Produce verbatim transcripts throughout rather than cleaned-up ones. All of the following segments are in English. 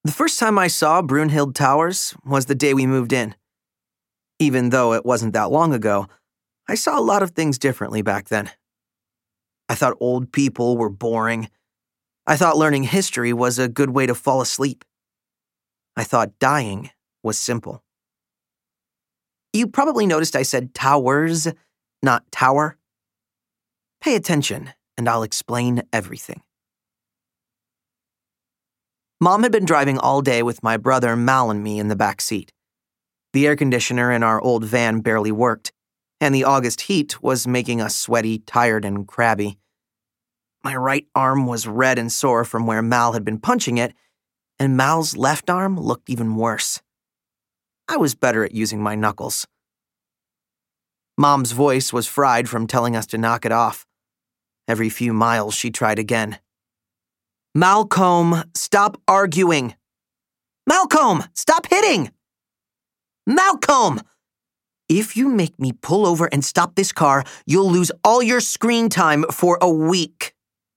The first time I saw Brunhild Towers was the day we moved in. Even though it wasn't that long ago, I saw a lot of things differently back then. I thought old people were boring. I thought learning history was a good way to fall asleep. I thought dying was simple. You probably noticed I said towers, not tower. Pay attention, and I'll explain everything. Mom had been driving all day with my brother Mal and me in the back seat. The air conditioner in our old van barely worked, and the August heat was making us sweaty, tired, and crabby. My right arm was red and sore from where Mal had been punching it, and Mal's left arm looked even worse. I was better at using my knuckles. Mom's voice was fried from telling us to knock it off. Every few miles, she tried again. Malcolm, stop arguing. Malcolm, stop hitting. Malcolm! If you make me pull over and stop this car, you'll lose all your screen time for a week.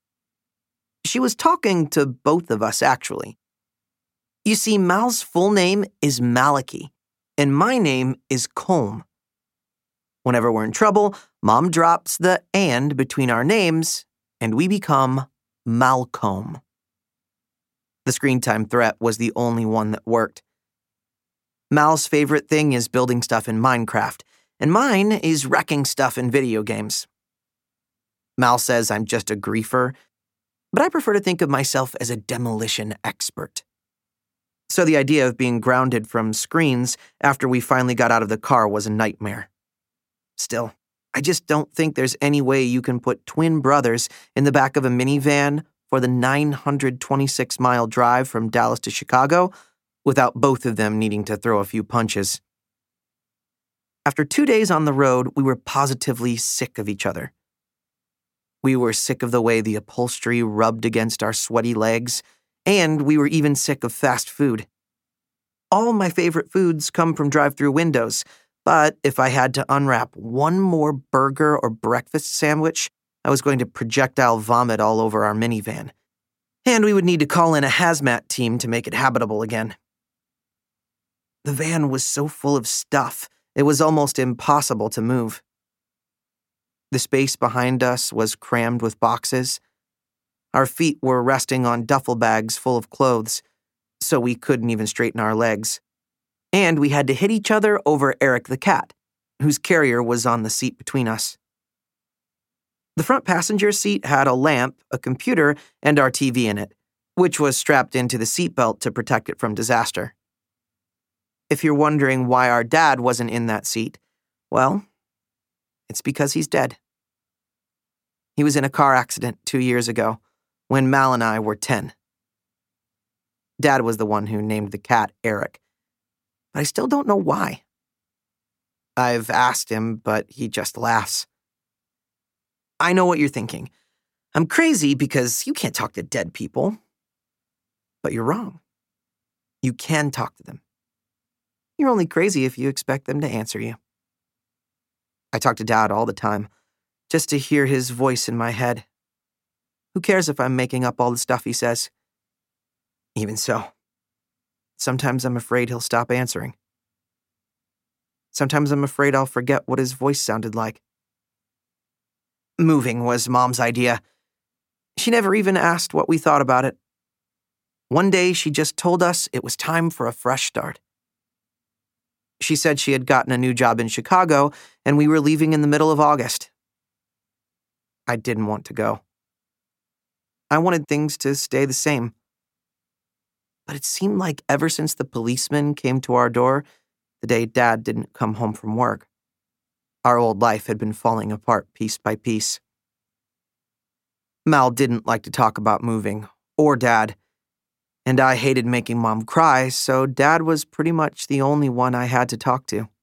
She was talking to both of us, actually. You see, Mal's full name is Malachi, and my name is Colm. Whenever we're in trouble, Mom drops the and between our names, and we become Malcolm. The screen time threat was the only one that worked. Mal's favorite thing is building stuff in Minecraft, and mine is wrecking stuff in video games. Mal says I'm just a griefer, but I prefer to think of myself as a demolition expert. So the idea of being grounded from screens after we finally got out of the car was a nightmare. Still, I just don't think there's any way you can put twin brothers in the back of a minivan for the nine hundred twenty-six mile drive from Dallas to Chicago without both of them needing to throw a few punches. After two days on the road, we were positively sick of each other. We were sick of the way the upholstery rubbed against our sweaty legs, and we were even sick of fast food. All my favorite foods come from drive-through windows, but if I had to unwrap one more burger or breakfast sandwich, I was going to projectile vomit all over our minivan. And we would need to call in a hazmat team to make it habitable again. The van was so full of stuff, it was almost impossible to move. The space behind us was crammed with boxes. Our feet were resting on duffel bags full of clothes, so we couldn't even straighten our legs. And we had to hit each other over Eric the cat, whose carrier was on the seat between us. The front passenger seat had a lamp, a computer, and our T V in it, which was strapped into the seatbelt to protect it from disaster. If you're wondering why our dad wasn't in that seat, well, it's because he's dead. He was in a car accident two years ago, when Mal and I were ten. Dad was the one who named the cat Eric, but I still don't know why. I've asked him, but he just laughs. I know what you're thinking. I'm crazy because you can't talk to dead people. But you're wrong. You can talk to them. You're only crazy if you expect them to answer you. I talk to Dad all the time, just to hear his voice in my head. Who cares if I'm making up all the stuff he says? Even so, sometimes I'm afraid he'll stop answering. Sometimes I'm afraid I'll forget what his voice sounded like. Moving was Mom's idea. She never even asked what we thought about it. One day, she just told us it was time for a fresh start. She said she had gotten a new job in Chicago, and we were leaving in the middle of August. I didn't want to go. I wanted things to stay the same. But it seemed like ever since the policeman came to our door, the day Dad didn't come home from work, our old life had been falling apart piece by piece. Mal didn't like to talk about moving, or Dad, and I hated making Mom cry, so Dad was pretty much the only one I had to talk to.